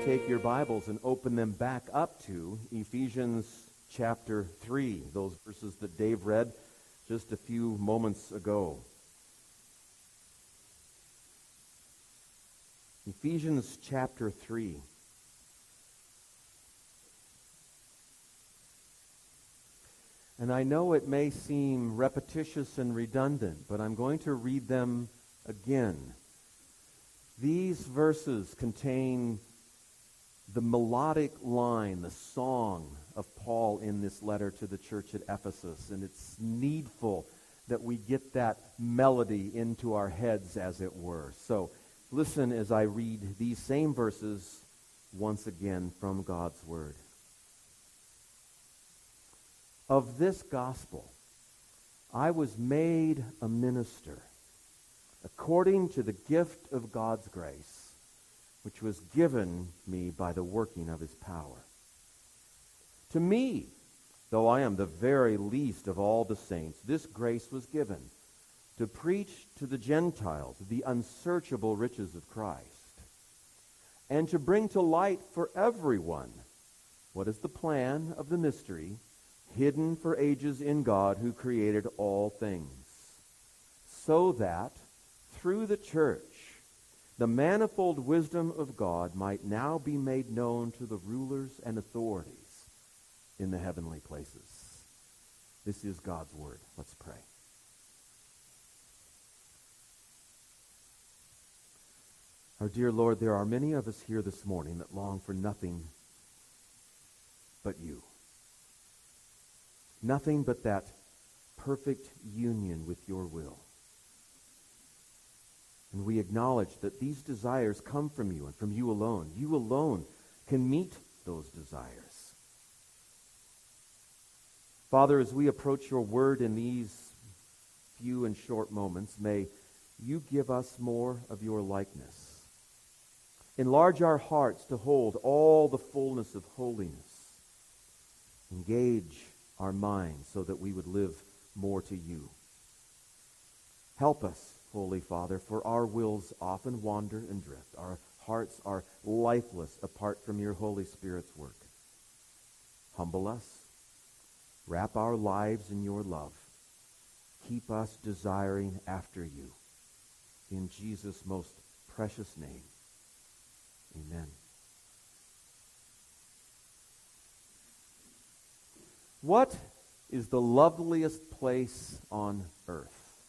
take your Bibles and open them back up to Ephesians chapter 3, those verses that Dave read just a few moments ago. Ephesians chapter 3. And I know it may seem repetitious and redundant, but I'm going to read them again. These verses contain the melodic line, the song of Paul in this letter to the church at Ephesus. And it's needful that we get that melody into our heads, as it were. So listen as I read these same verses once again from God's Word. Of this gospel I was made a minister, according to the gift of God's grace, which was given me by the working of his power. To me, though I am the very least of all the saints, this grace was given, to preach to the Gentiles the unsearchable riches of Christ, and to bring to light for everyone what is the plan of the mystery hidden for ages in God who created all things, so that through the church the manifold wisdom of God might now be made known to the rulers and authorities in the heavenly places. This is God's Word. Let's pray. Our dear Lord, there are many of us here this morning that long for nothing but you. Nothing but that perfect union with your will. And we acknowledge that these desires come from you and from you alone. You alone can meet those desires. Father, as we approach your word in these few and short moments, may you give us more of your likeness. Enlarge our hearts to hold all the fullness of holiness. Engage our minds so that we would live more to you. Help us, Holy Father, for our wills often wander and drift. Our hearts are lifeless apart from your Holy Spirit's work. Humble us. Wrap our lives in your love. Keep us desiring after you. In Jesus' most precious name, amen. What is the loveliest place on earth?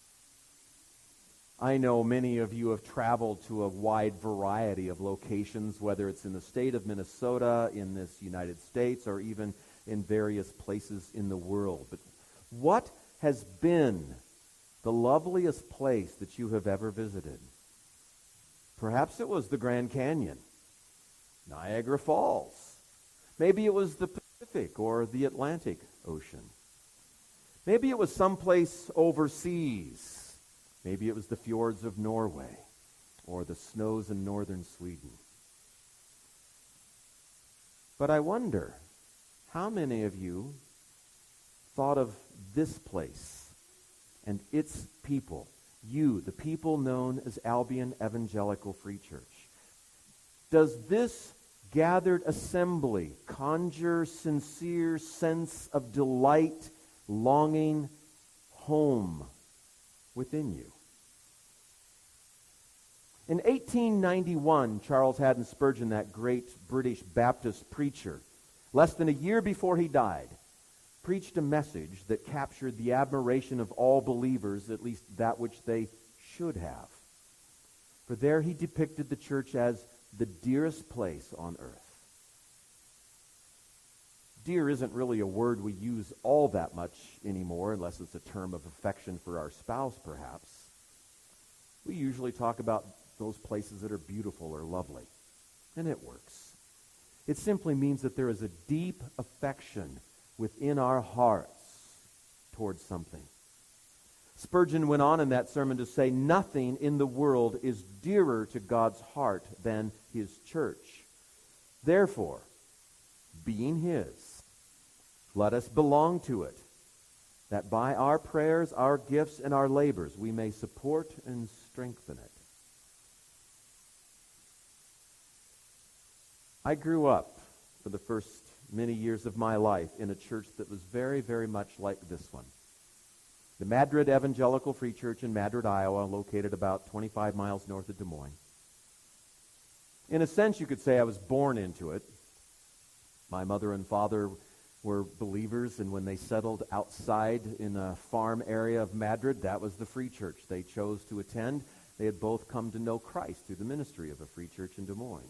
I know many of you have traveled to a wide variety of locations, whether it's in the state of Minnesota, in this United States, or even in various places in the world. But what has been the loveliest place that you have ever visited? Perhaps it was the Grand Canyon, Niagara Falls. Maybe it was the Pacific or the Atlantic Ocean. Maybe it was someplace overseas. Maybe it was the fjords of Norway or the snows in northern Sweden. But I wonder, how many of you thought of this place and its people, you, the people known as Albion Evangelical Free Church? Does this gathered assembly conjure sincere sense of delight, longing, home within you? In 1891, Charles Haddon Spurgeon, that great British Baptist preacher, less than a year before he died, preached a message that captured the admiration of all believers, at least that which they should have. For there he depicted the church as the dearest place on earth. Dear isn't really a word we use all that much anymore, unless it's a term of affection for our spouse, perhaps. We usually talk about those places that are beautiful or lovely, and it works. It simply means that there is a deep affection within our hearts towards something. Spurgeon went on in that sermon to say, nothing in the world is dearer to God's heart than his church. Therefore, being his, let us belong to it, that by our prayers, our gifts, and our labors we may support and strengthen it. I grew up for the first many years of my life in a church that was very, very much like this one. The Madrid Evangelical Free Church in Madrid, Iowa, located about 25 miles north of Des Moines. In a sense, you could say I was born into it. My mother and father were believers, and when they settled outside in a farm area of Madrid, that was the free church they chose to attend. They had both come to know Christ through the ministry of a free church in Des Moines.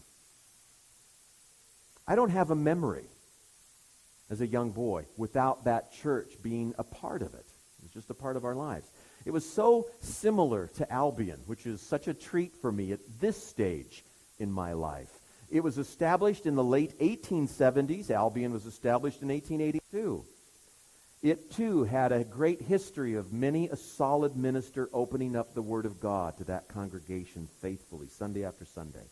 I don't have a memory as a young boy without that church being a part of it. It was just a part of our lives. It was so similar to Albion, which is such a treat for me at this stage in my life. It was established in the late 1870s. Albion was established in 1882. It, too, had a great history of many a solid minister opening up the Word of God to that congregation faithfully, Sunday after Sunday.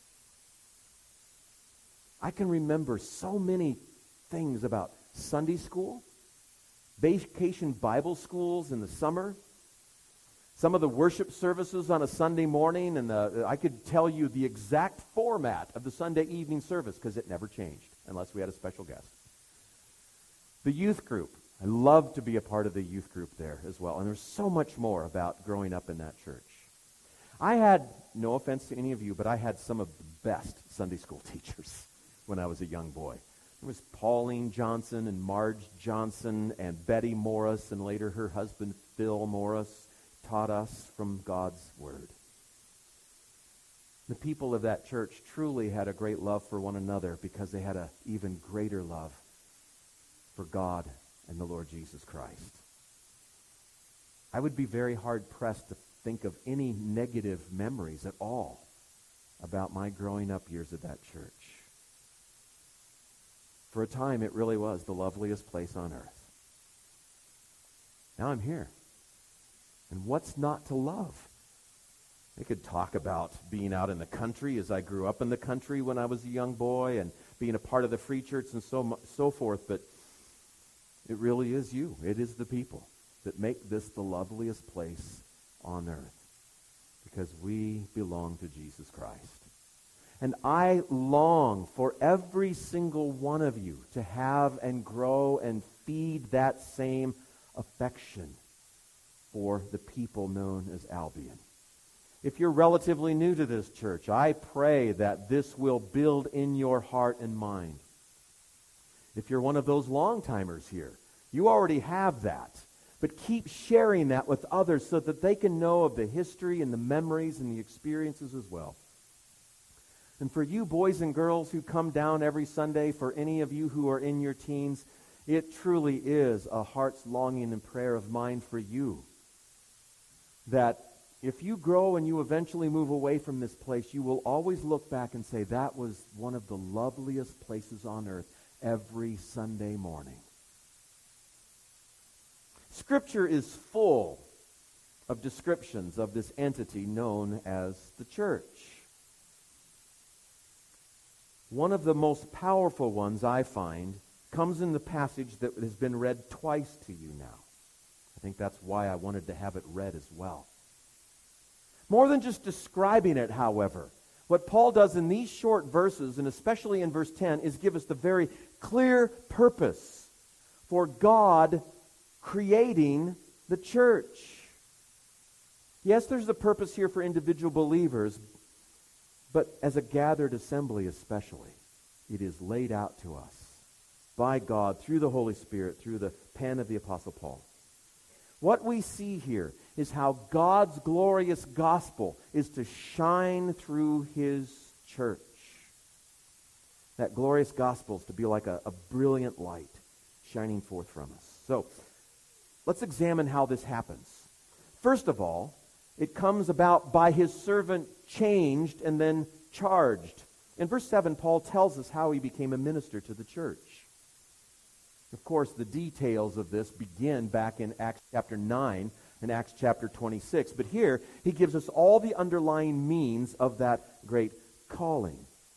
I can remember so many things about Sunday school, vacation Bible schools in the summer, some of the worship services on a Sunday morning, and I could tell you the exact format of the Sunday evening service because it never changed unless we had a special guest. The youth group. I loved to be a part of the youth group there as well, and there's so much more about growing up in that church. I had, no offense to any of you, but I had some of the best Sunday school teachers when I was a young boy. There was Pauline Johnson and Marge Johnson and Betty Morris, and later her husband Phil Morris taught us from God's Word. The people of that church truly had a great love for one another because they had an even greater love for God and the Lord Jesus Christ. I would be very hard-pressed to think of any negative memories at all about my growing up years at that church. For a time, it really was the loveliest place on earth. Now I'm here. And what's not to love? I could talk about being out in the country as I grew up in the country when I was a young boy and being a part of the free church and so forth, but it really is you. It is the people that make this the loveliest place on earth because we belong to Jesus Christ. And I long for every single one of you to have and grow and feed that same affection for the people known as Albion. If you're relatively new to this church, I pray that this will build in your heart and mind. If you're one of those long-timers here, you already have that. But keep sharing that with others so that they can know of the history and the memories and the experiences as well. And for you boys and girls who come down every Sunday, for any of you who are in your teens, it truly is a heart's longing and prayer of mine for you that if you grow and you eventually move away from this place, you will always look back and say, that was one of the loveliest places on earth every Sunday morning. Scripture is full of descriptions of this entity known as the church. One of the most powerful ones I find comes in the passage that has been read twice to you now. I think that's why I wanted to have it read as well. More than just describing it, however, what Paul does in these short verses, and especially in verse 10, is give us the very clear purpose for God creating the church. Yes, there's a purpose here for individual believers, but as a gathered assembly especially, it is laid out to us by God through the Holy Spirit, through the pen of the Apostle Paul. What we see here is how God's glorious gospel is to shine through his church. That glorious gospel is to be like a brilliant light shining forth from us. So, let's examine how this happens. First of all, it comes about by his servant changed and then charged. In verse 7, Paul tells us how he became a minister to the church. Of course, the details of this begin back in Acts chapter 9 and Acts chapter 26. But here, he gives us all the underlying means of that great calling.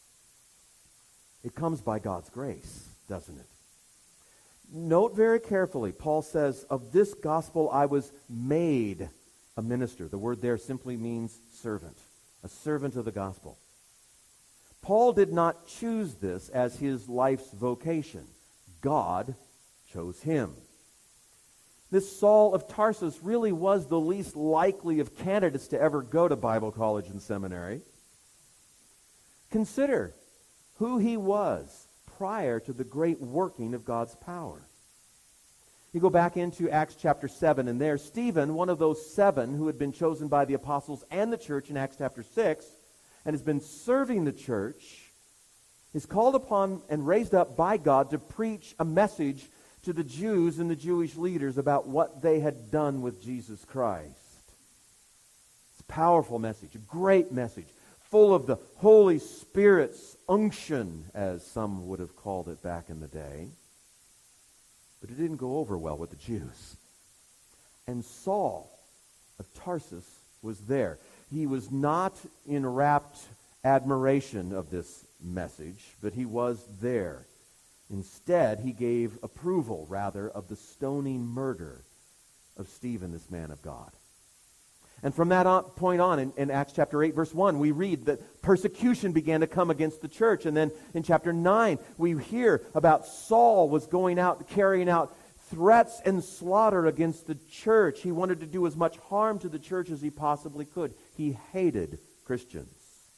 It comes by God's grace, doesn't it? Note very carefully, Paul says, of this gospel I was made a minister. The word there simply means servant, a servant of the gospel. Paul did not choose this as his life's vocation. God chose him. This Saul of Tarsus really was the least likely of candidates to ever go to Bible college and seminary. Consider who he was prior to the great working of God's power. You go back into Acts chapter 7, and there Stephen, one of those 7 who had been chosen by the apostles and the church in Acts chapter 6, and has been serving the church, is called upon and raised up by God to preach a message to the Jews and the Jewish leaders about what they had done with Jesus Christ. It's a powerful message, a great message, full of the Holy Spirit's unction, as some would have called it back in the day. But it didn't go over well with the Jews. And Saul of Tarsus was there. He was not in rapt admiration of this message, but he was there. Instead, he gave approval, rather, of the stoning murder of Stephen, this man of God. And from that point on, in Acts chapter 8, verse 1, we read that persecution began to come against the church. And then in chapter 9, we hear about Saul was going out, carrying out threats and slaughter against the church. He wanted to do as much harm to the church as he possibly could. He hated Christians.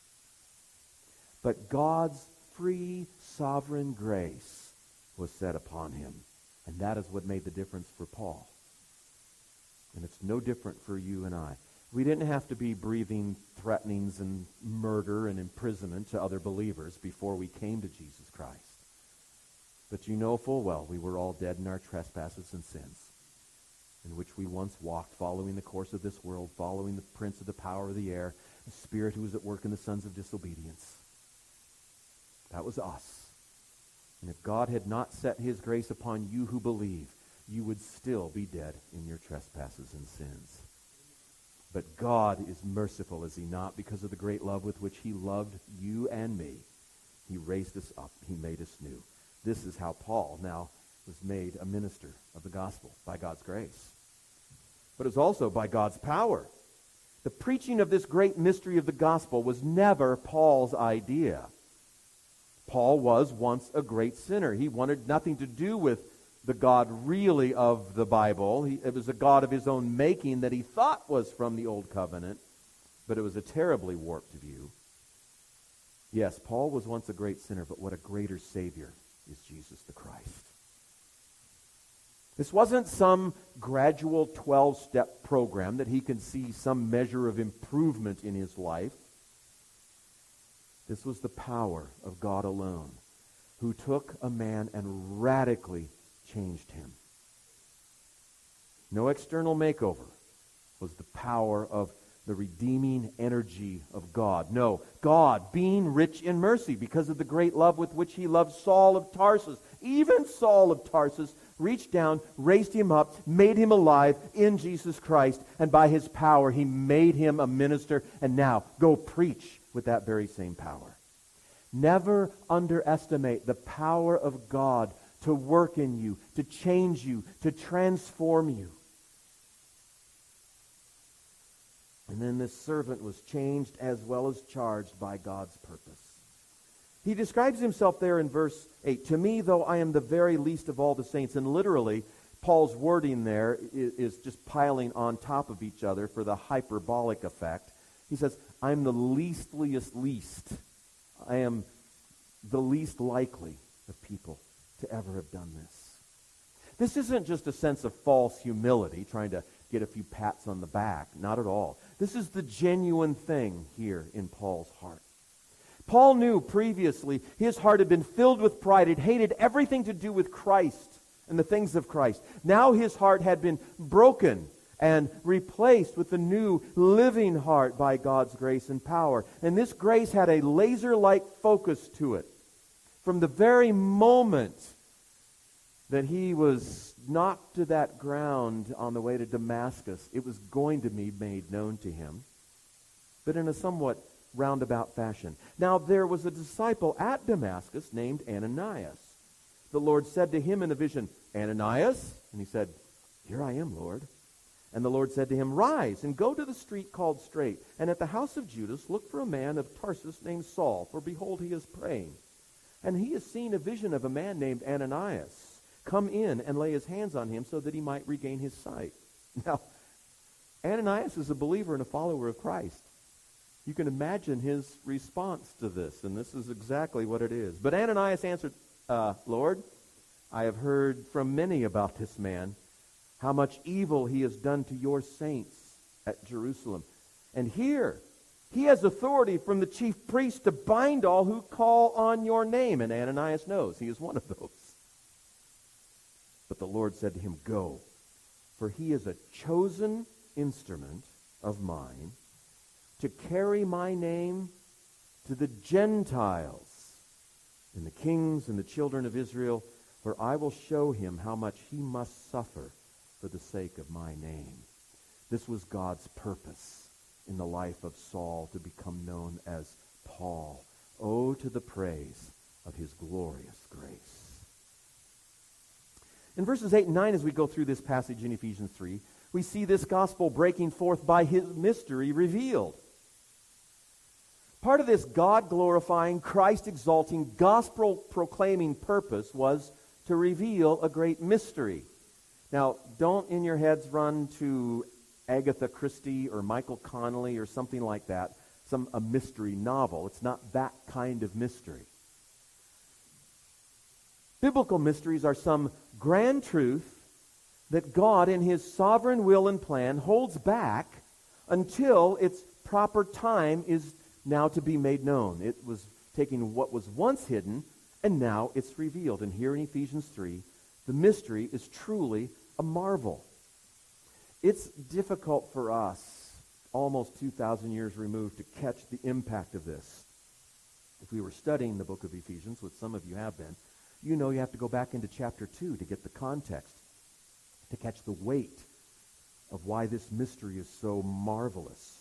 But God's free, sovereign grace was set upon him. And that is what made the difference for Paul. And it's no different for you and I. We didn't have to be breathing threatenings and murder and imprisonment to other believers before we came to Jesus Christ. But you know full well we were all dead in our trespasses and sins, in which we once walked, following the course of this world, following the prince of the power of the air, the spirit who was at work in the sons of disobedience. That was us. And if God had not set his grace upon you who believe, you would still be dead in your trespasses and sins. But God is merciful, is he not? Because of the great love with which he loved you and me, he raised us up. He made us new. This is how Paul now was made a minister of the gospel, by God's grace. But it was also by God's power. The preaching of this great mystery of the gospel was never Paul's idea. Paul was once a great sinner. He wanted nothing to do with the God really of the Bible. It was a God of his own making that he thought was from the Old Covenant, but it was a terribly warped view. Yes, Paul was once a great sinner, but what a greater Savior is Jesus the Christ. This wasn't some gradual 12-step program that he could see some measure of improvement in his life. This was the power of God alone, who took a man and radically changed him. No external makeover was the power of the redeeming energy of God. No, God, being rich in mercy because of the great love with which he loved Saul of Tarsus, even Saul of Tarsus, reached down, raised him up, made him alive in Jesus Christ, and by his power he made him a minister, and now go preach with that very same power. Never underestimate the power of God to work in you, to change you, to transform you. And then this servant was changed as well as charged by God's purpose. He describes himself there in verse 8. To me, though I am the very least of all the saints. And literally, Paul's wording there is just piling on top of each other for the hyperbolic effect. He says, I'm the leastliest least. I am the least likely of people to ever have done this. This isn't just a sense of false humility, trying to get a few pats on the back. Not at all. This is the genuine thing here in Paul's heart. Paul knew previously his heart had been filled with pride. It hated everything to do with Christ and the things of Christ. Now his heart had been broken and replaced with a new living heart by God's grace and power. And this grace had a laser-like focus to it. From the very moment that he was knocked to that ground on the way to Damascus, it was going to be made known to him, but in a somewhat roundabout fashion. Now there was a disciple at Damascus named Ananias. The Lord said to him in a vision, Ananias? And he said, Here I am, Lord. And the Lord said to him, Rise and go to the street called Straight, and at the house of Judas look for a man of Tarsus named Saul, for behold, he is praying. And he has seen a vision of a man named Ananias come in and lay his hands on him so that he might regain his sight. Now, Ananias is a believer and a follower of Christ. You can imagine his response to this, and this is exactly what it is. But Ananias answered, Lord, I have heard from many about this man, how much evil he has done to your saints at Jerusalem. And here, he has authority from the chief priest to bind all who call on your name. And Ananias knows he is one of those. But the Lord said to him, Go, for he is a chosen instrument of mine to carry my name to the Gentiles and the kings and the children of Israel, for I will show him how much he must suffer for the sake of my name. This was God's purpose in the life of Saul, to become known as Paul. Oh, to the praise of his glorious grace. In verses 8 and 9, as we go through this passage in Ephesians 3, we see this gospel breaking forth by his mystery revealed. Part of this God-glorifying, Christ-exalting, gospel-proclaiming purpose was to reveal a great mystery. Now, don't in your heads run to Agatha Christie or Michael Connelly or something like that, a mystery novel. It's not that kind of mystery. Biblical mysteries are some grand truth that God, in his sovereign will and plan, holds back until its proper time is now to be made known. It was taking what was once hidden, and now it's revealed. And here in Ephesians 3, the mystery is truly a marvel. It's difficult for us, almost 2,000 years removed, to catch the impact of this. If we were studying the book of Ephesians, which some of you have been, you know you have to go back into chapter 2 to get the context, to catch the weight of why this mystery is so marvelous.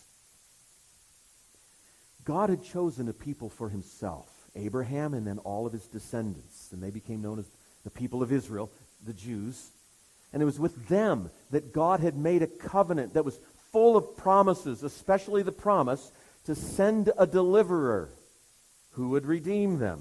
God had chosen a people for himself, Abraham and then all of his descendants, and they became known as the people of Israel, the Jews. And it was with them that God had made a covenant that was full of promises, especially the promise to send a deliverer who would redeem them.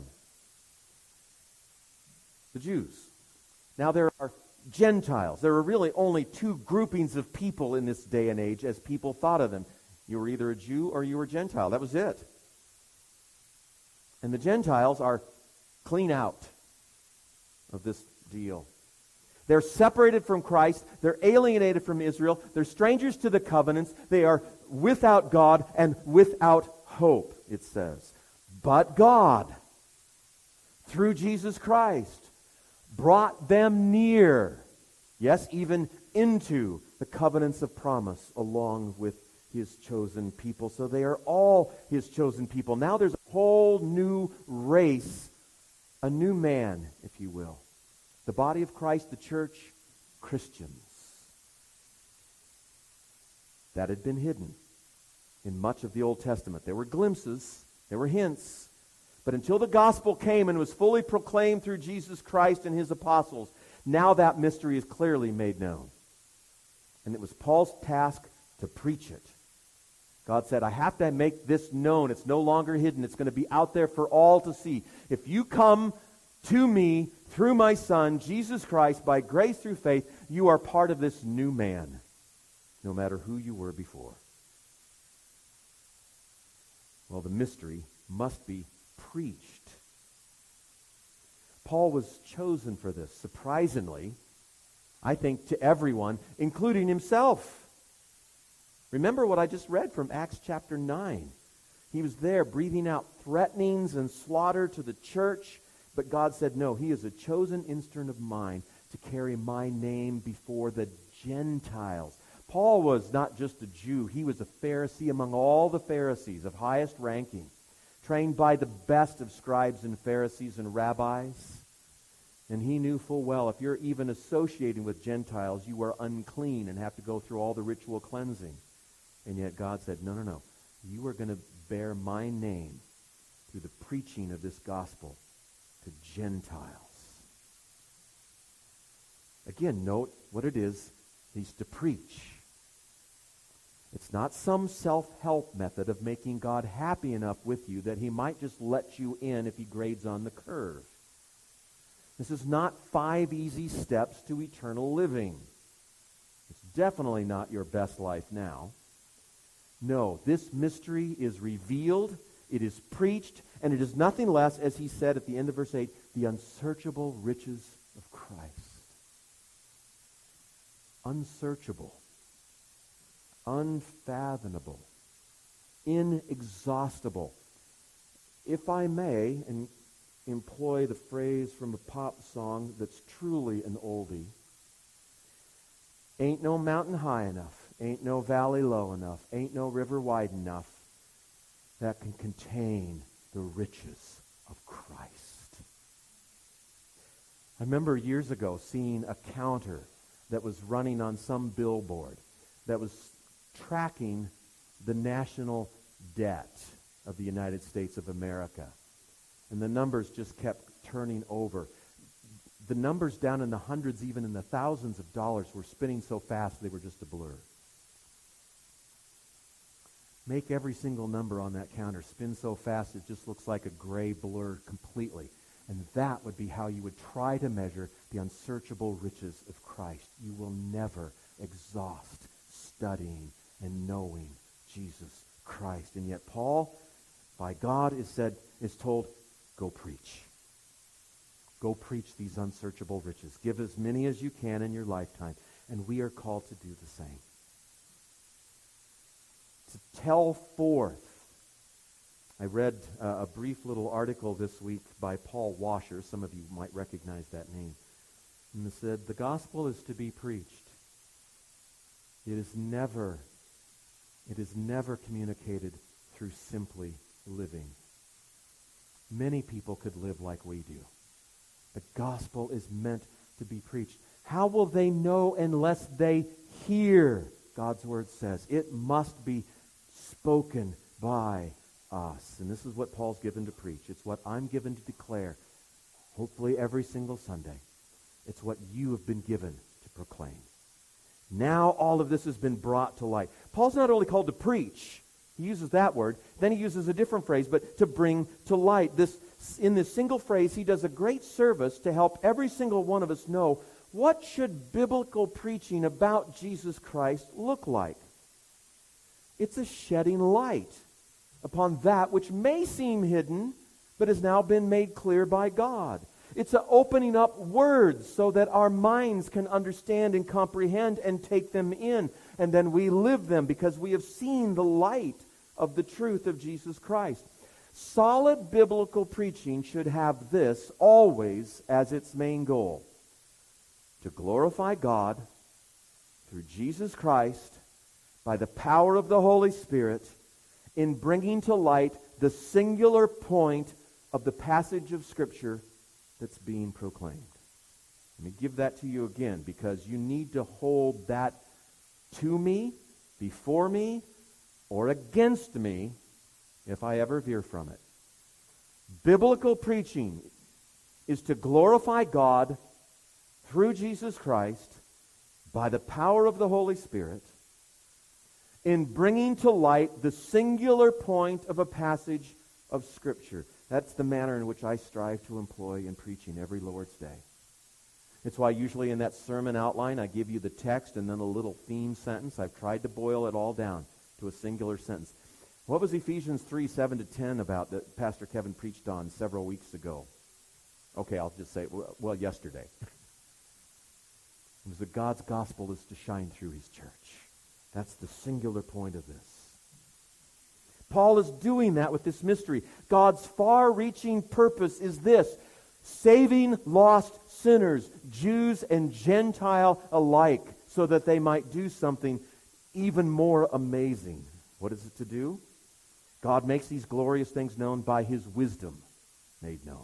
The Jews. Now there are Gentiles. There are really only two groupings of people in this day and age as people thought of them. You were either a Jew or you were Gentile. That was it. And the Gentiles are clean out of this deal. They're separated from Christ. They're alienated from Israel. They're strangers to the covenants. They are without God and without hope, it says. But God, through Jesus Christ, brought them near, yes, even into the covenants of promise along with his chosen people. So they are all his chosen people. Now there's a whole new race, a new man, if you will. The body of Christ, the church, Christians. That had been hidden in much of the Old Testament. There were glimpses, there were hints, but until the gospel came and was fully proclaimed through Jesus Christ and his apostles, now that mystery is clearly made known. And it was Paul's task to preach it. God said, I have to make this known. It's no longer hidden. It's going to be out there for all to see. If you come to me through my Son, Jesus Christ, by grace through faith, you are part of this new man, no matter who you were before. Well, the mystery must be preached. Paul was chosen for this, surprisingly, I think, to everyone, including himself. Remember what I just read from Acts chapter 9. He was there breathing out threatenings and slaughter to the church, but God said, no, he is a chosen instrument of mine to carry my name before the Gentiles. Paul was not just a Jew. He was a Pharisee among all the Pharisees of highest ranking, trained by the best of scribes and Pharisees and rabbis. And he knew full well, if you're even associating with Gentiles, you are unclean and have to go through all the ritual cleansing. And yet God said, no. You are going to bear my name through the preaching of this gospel to Gentiles. Again, note what it is he's to preach. It's not some self-help method of making God happy enough with you that he might just let you in if he grades on the curve. This is not 5 easy steps to eternal living. It's definitely not your best life now. No, this mystery is revealed, it is preached, and it is nothing less, as he said at the end of verse 8, the unsearchable riches of Christ. Unsearchable, unfathomable, inexhaustible. If I may, and employ the phrase from a pop song that's truly an oldie, ain't no mountain high enough, ain't no valley low enough, ain't no river wide enough that can contain the riches of Christ. I remember years ago seeing a counter that was running on some billboard that was tracking the national debt of the United States of America. And the numbers just kept turning over. The numbers down in the hundreds, even in the thousands of dollars, were spinning so fast they were just a blur. Make every single number on that counter spin so fast it just looks like a gray blur completely. And that would be how you would try to measure the unsearchable riches of Christ. You will never exhaust studying and knowing Jesus Christ. And yet Paul, by God, is told, go preach. Go preach these unsearchable riches. Give as many as you can in your lifetime. And we are called to do the same. To tell forth. I read a brief little article this week by Paul Washer. Some of you might recognize that name. And it said, the gospel is to be preached. It is never communicated through simply living. Many people could live like we do. The gospel is meant to be preached. How will they know unless they hear? God's word says it must be spoken by us. And this is what Paul's given to preach. It's what I'm given to declare, hopefully every single Sunday. It's what you have been given to proclaim. Now all of this has been brought to light. Paul's not only called to preach, he uses that word, then he uses a different phrase, but to bring to light. In this single phrase, he does a great service to help every single one of us know what should biblical preaching about Jesus Christ look like. It's a shedding light upon that which may seem hidden, but has now been made clear by God. It's an opening up words so that our minds can understand and comprehend and take them in. And then we live them because we have seen the light of the truth of Jesus Christ. Solid biblical preaching should have this always as its main goal: to glorify God through Jesus Christ by the power of the Holy Spirit in bringing to light the singular point of the passage of Scripture that's being proclaimed. Let me give that to you again, because you need to hold that to me, before me, or against me if I ever veer from it. Biblical preaching is to glorify God through Jesus Christ by the power of the Holy Spirit in bringing to light the singular point of a passage of Scripture. That's the manner in which I strive to employ in preaching every Lord's Day. It's why usually in that sermon outline I give you the text and then a little theme sentence. I've tried to boil it all down to a singular sentence. What was Ephesians 3, 7 to 10 about that Pastor Kevin preached on several weeks ago? Okay, I'll just say, well, yesterday. It was that God's gospel is to shine through his church. That's the singular point of this. Paul is doing that with this mystery. God's far-reaching purpose is this: saving lost sinners, Jews and Gentile alike, so that they might do something even more amazing. What is it to do? God makes these glorious things known by his wisdom made known.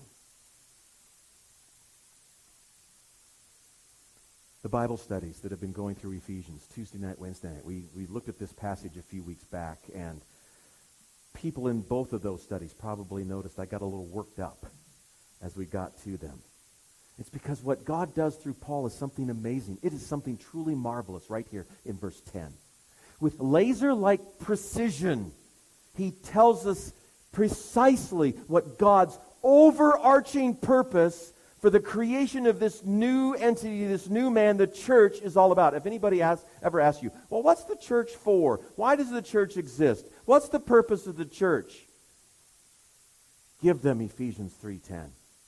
The Bible studies that have been going through Ephesians, Tuesday night, Wednesday night, we looked at this passage a few weeks back, and people in both of those studies probably noticed I got a little worked up as we got to them. It's because what God does through Paul is something amazing. It is something truly marvelous right here in verse 10. with laser-like precision, he tells us precisely what God's overarching purpose for the creation of this new entity, this new man, the church, is all about. If anybody ever asks you, well, what's the church for? Why does the church exist? What's the purpose of the church? Give them Ephesians 3:10.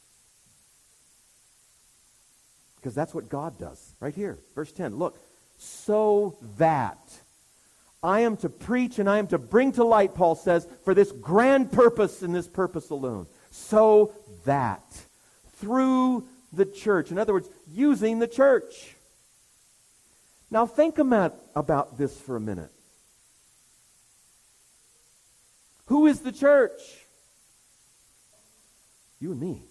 Because that's what God does. Right here, verse 10. Look, so that I am to preach and I am to bring to light, Paul says, for this grand purpose and this purpose alone. So that through the church, in other words, using the church. Now think about this for a minute. Who is the church? You and me.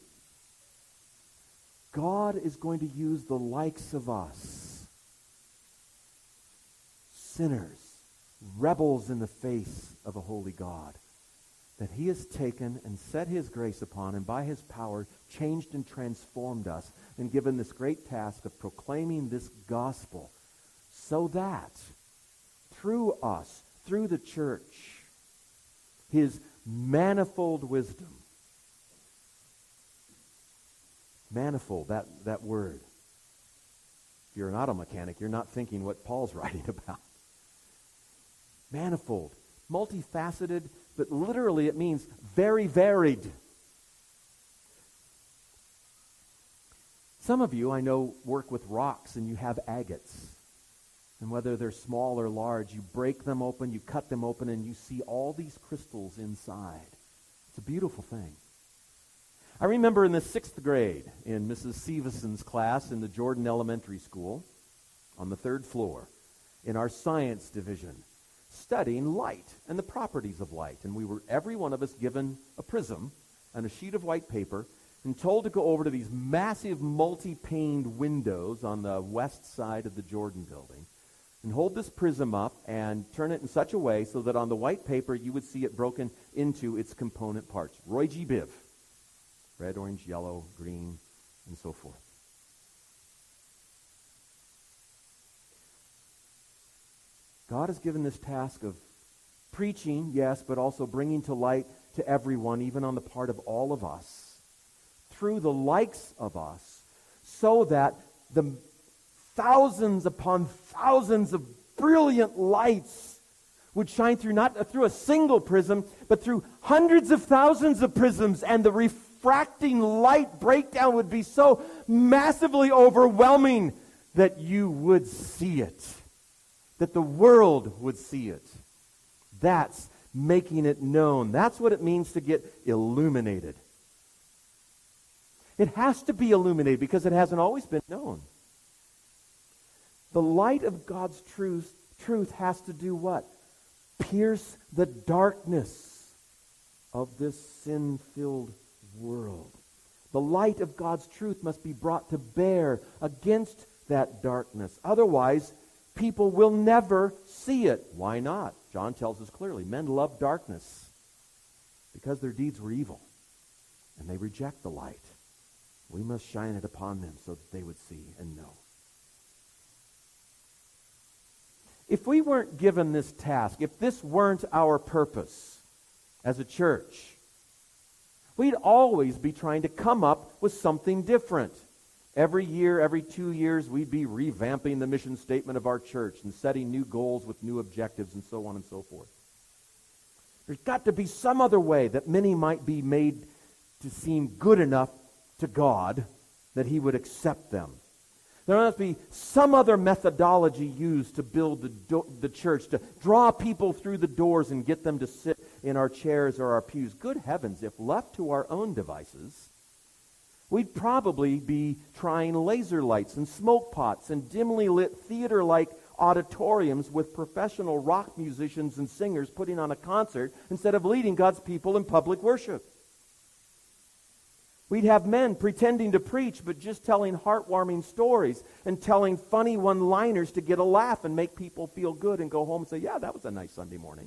God is going to use the likes of us, sinners, rebels in the face of a holy God, that he has taken and set his grace upon, and by his power changed and transformed us, and given this great task of proclaiming this gospel, so that through us, through the church, his manifold wisdom, manifold, that word. If you're an auto mechanic, you're not thinking what Paul's writing about. Manifold, multifaceted, but literally it means very varied. Some of you, I know, work with rocks and you have agates. And whether they're small or large, you break them open, you cut them open, and you see all these crystals inside. It's a beautiful thing. I remember in the 6th grade, in Mrs. Seveson's class in the Jordan Elementary School, on the 3rd floor, in our science division, studying light and the properties of light. And we were, every one of us, given a prism and a sheet of white paper and told to go over to these massive multi-paned windows on the west side of the Jordan building and hold this prism up and turn it in such a way so that on the white paper you would see it broken into its component parts. Roy G. Biv. Red, orange, yellow, green, and so forth. God has given this task of preaching, yes, but also bringing to light to everyone, even on the part of all of us, through the likes of us, so that the thousands upon thousands of brilliant lights would shine through, not through a single prism, but through hundreds of thousands of prisms, and the refracting light breakdown would be so massively overwhelming that you would see it, that the world would see it. That's making it known. That's what it means to get illuminated. It has to be illuminated because it hasn't always been known. The light of God's truth has to do what? Pierce the darkness of this sin-filled world. The light of God's truth must be brought to bear against that darkness. Otherwise, people will never see it. Why not? John tells us clearly, men love darkness because their deeds were evil, and they reject the light. We must shine it upon them so that they would see and know. If we weren't given this task, if this weren't our purpose as a church, we'd always be trying to come up with something different. Every year, every 2 years, we'd be revamping the mission statement of our church and setting new goals with new objectives and so on and so forth. There's got to be some other way that many might be made to seem good enough to God that he would accept them. There must be some other methodology used to build the church, to draw people through the doors and get them to sit in our chairs or our pews. Good heavens, if left to our own devices, we'd probably be trying laser lights and smoke pots and dimly lit theater-like auditoriums with professional rock musicians and singers putting on a concert instead of leading God's people in public worship. We'd have men pretending to preach but just telling heartwarming stories and telling funny one-liners to get a laugh and make people feel good and go home and say, yeah, that was a nice Sunday morning.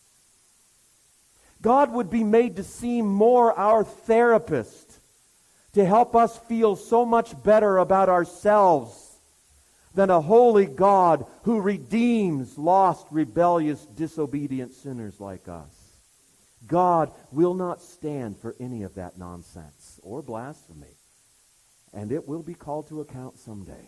God would be made to seem more our therapist, to help us feel so much better about ourselves, than a holy God who redeems lost, rebellious, disobedient sinners like us. God will not stand for any of that nonsense or blasphemy, and it will be called to account someday.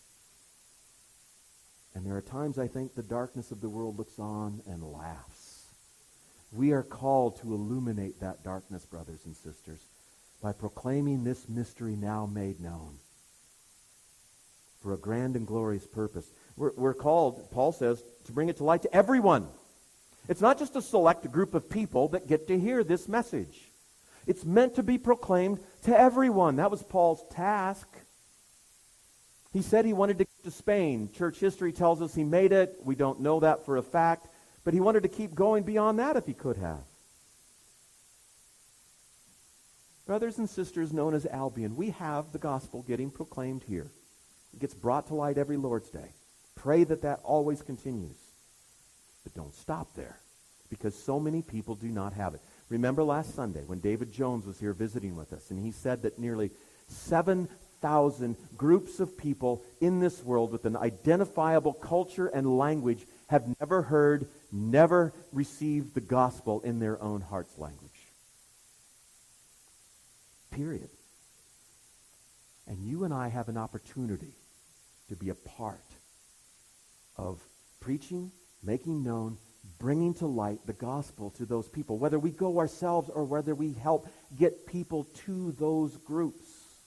And there are times I think the darkness of the world looks on and laughs. We are called to illuminate that darkness, brothers and sisters, by proclaiming this mystery now made known for a grand and glorious purpose. We're called, Paul says, to bring it to light to everyone. It's not just a select group of people that get to hear this message. It's meant to be proclaimed to everyone. That was Paul's task. He said he wanted to get to Spain. Church history tells us he made it. We don't know that for a fact. But he wanted to keep going beyond that if he could have. Brothers and sisters known as Albion, we have the gospel getting proclaimed here. It gets brought to light every Lord's Day. Pray that that always continues. But don't stop there, because so many people do not have it. Remember last Sunday when David Jones was here visiting with us, and he said that nearly 7,000 groups of people in this world with an identifiable culture and language have never heard, never received the gospel in their own heart's language. Period. And you and I have an opportunity to be a part of preaching, making known, bringing to light the gospel to those people, whether we go ourselves or whether we help get people to those groups.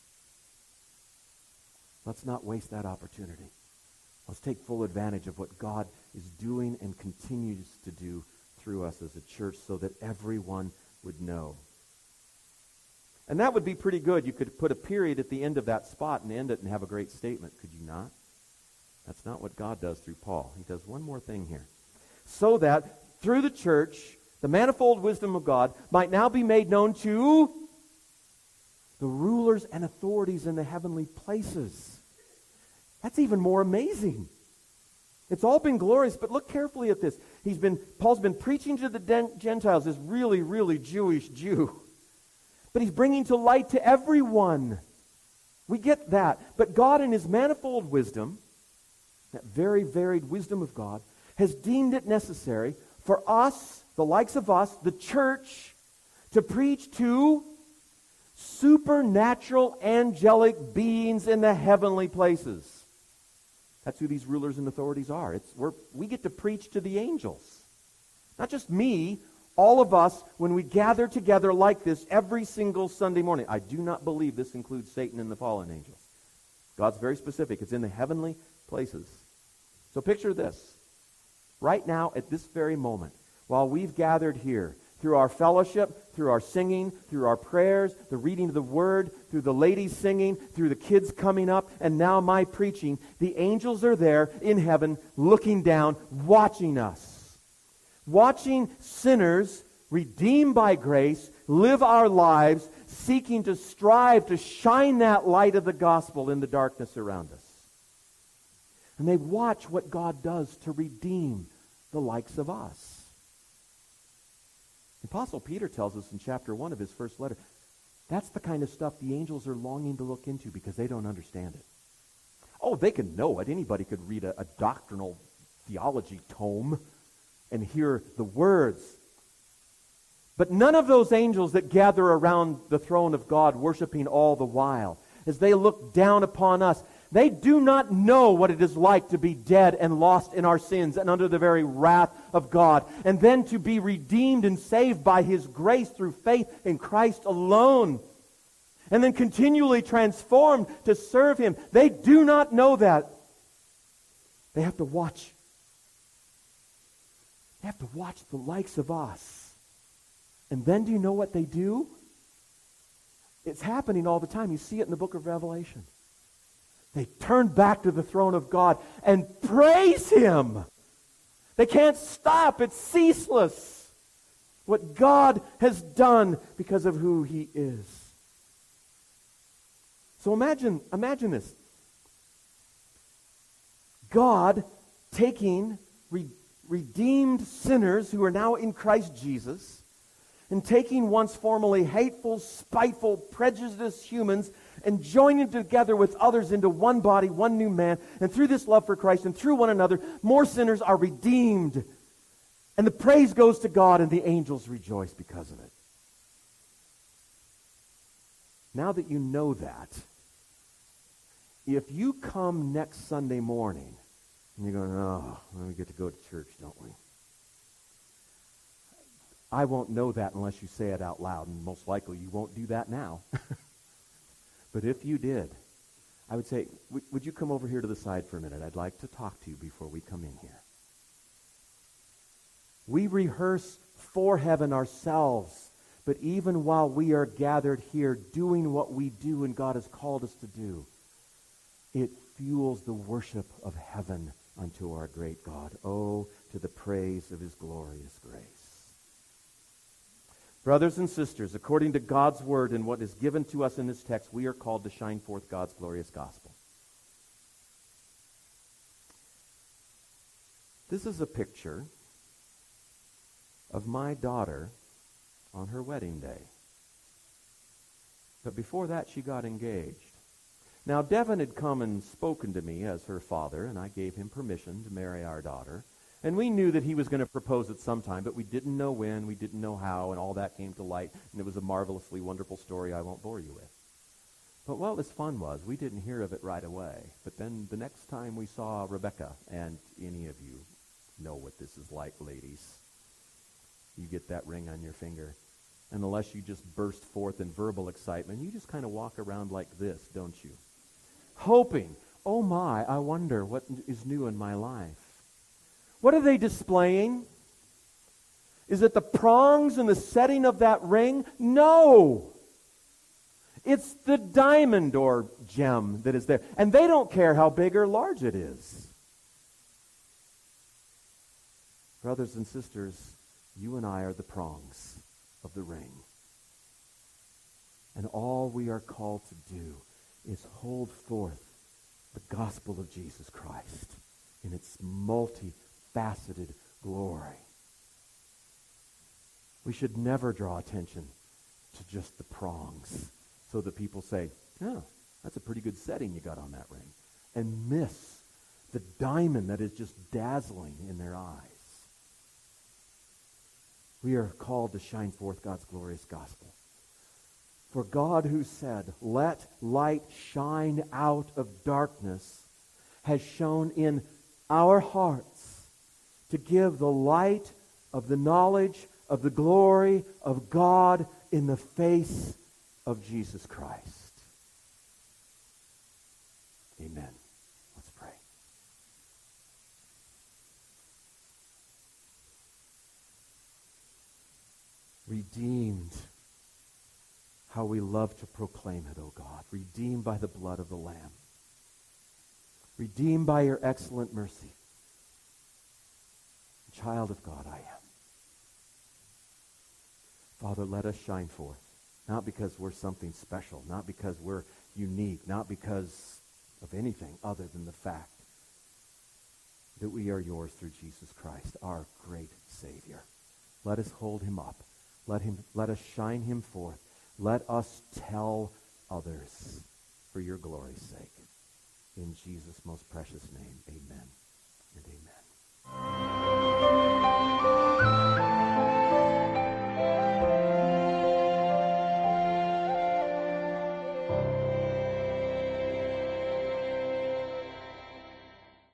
Let's not waste that opportunity. Let's take full advantage of what God is doing and continues to do through us as a church so that everyone would know. And that would be pretty good. You could put a period at the end of that spot and end it and have a great statement, could you not? That's not what God does through Paul. He does one more thing here. So that through the church, the manifold wisdom of God might now be made known to the rulers and authorities in the heavenly places. That's even more amazing. It's all been glorious, but look carefully at this. Paul's been preaching to the Gentiles, this really, really Jewish Jew. But he's bringing to light to everyone. We get that. But God in his manifold wisdom, that very varied wisdom of God, has deemed it necessary for us, the likes of us, the church, to preach to supernatural angelic beings in the heavenly places. That's who these rulers and authorities are. We get to preach to the angels. Not just me, all of us, when we gather together like this every single Sunday morning. I do not believe this includes Satan and the fallen angels. God's very specific. It's in the heavenly places. So picture this. Right now, at this very moment, while we've gathered here, through our fellowship, through our singing, through our prayers, the reading of the Word, through the ladies singing, through the kids coming up, and now my preaching, the angels are there in heaven looking down, watching us. Watching sinners, redeemed by grace, live our lives, seeking to strive to shine that light of the gospel in the darkness around us. And they watch what God does to redeem the likes of us. The Apostle Peter tells us in chapter 1 of his first letter, that's the kind of stuff the angels are longing to look into because they don't understand it. Oh, they can know it. Anybody could read a doctrinal theology tome and hear the words. But none of those angels that gather around the throne of God worshiping all the while, as they look down upon us, they do not know what it is like to be dead and lost in our sins and under the very wrath of God, and then to be redeemed and saved by His grace through faith in Christ alone, and then continually transformed to serve Him. They do not know that. They have to watch. They have to watch the likes of us. And then do you know what they do? It's happening all the time. You see it in the book of Revelation. They turn back to the throne of God and praise Him. They can't stop. It's ceaseless. What God has done because of who He is. So imagine this. God taking redeemed sinners who are now in Christ Jesus and taking once formerly hateful, spiteful, prejudiced humans and joining together with others into one body, one new man, and through this love for Christ and through one another, more sinners are redeemed. And the praise goes to God, and the angels rejoice because of it. Now that you know that, if you come next Sunday morning, and you're going, oh, well, we get to go to church, don't we? I won't know that unless you say it out loud, and most likely you won't do that now. But if you did, I would say, would you come over here to the side for a minute? I'd like to talk to you before we come in here. We rehearse for heaven ourselves, but even while we are gathered here doing what we do and God has called us to do, it fuels the worship of heaven unto our great God. Oh, to the praise of his glorious grace. Brothers and sisters, according to God's word and what is given to us in this text, we are called to shine forth God's glorious gospel. This is a picture of my daughter on her wedding day. But before that, she got engaged. Now, Devin had come and spoken to me as her father, and I gave him permission to marry our daughter. And we knew that he was going to propose at some time, but we didn't know when, we didn't know how, and all that came to light. And it was a marvelously wonderful story I won't bore you with. But what was fun was, we didn't hear of it right away. But then the next time we saw Rebecca, and any of you know what this is like, ladies. You get that ring on your finger. And unless you just burst forth in verbal excitement, you just kind of walk around like this, don't you? Hoping, oh my, I wonder what is new in my life. What are they displaying? Is it the prongs and the setting of that ring? No. It's the diamond or gem that is there. And they don't care how big or large it is. Brothers and sisters, you and I are the prongs of the ring. And all we are called to do is hold forth the gospel of Jesus Christ in its multifaceted glory. We should never draw attention to just the prongs so that people say, oh, that's a pretty good setting you got on that ring, and miss the diamond that is just dazzling in their eyes. We are called to shine forth God's glorious gospel. For God, who said, let light shine out of darkness, has shone in our hearts to give the light of the knowledge of the glory of God in the face of Jesus Christ. Amen. Let's pray. Redeemed. How we love to proclaim it, O God. Redeemed by the blood of the Lamb. Redeemed by your excellent mercy. Child of God I am. Father, let us shine forth. Not because we're something special. Not because we're unique. Not because of anything other than the fact that we are yours through Jesus Christ, our great Savior. Let us hold him up. Let us shine him forth. Let us tell others for your glory's sake. In Jesus' most precious name, amen and amen.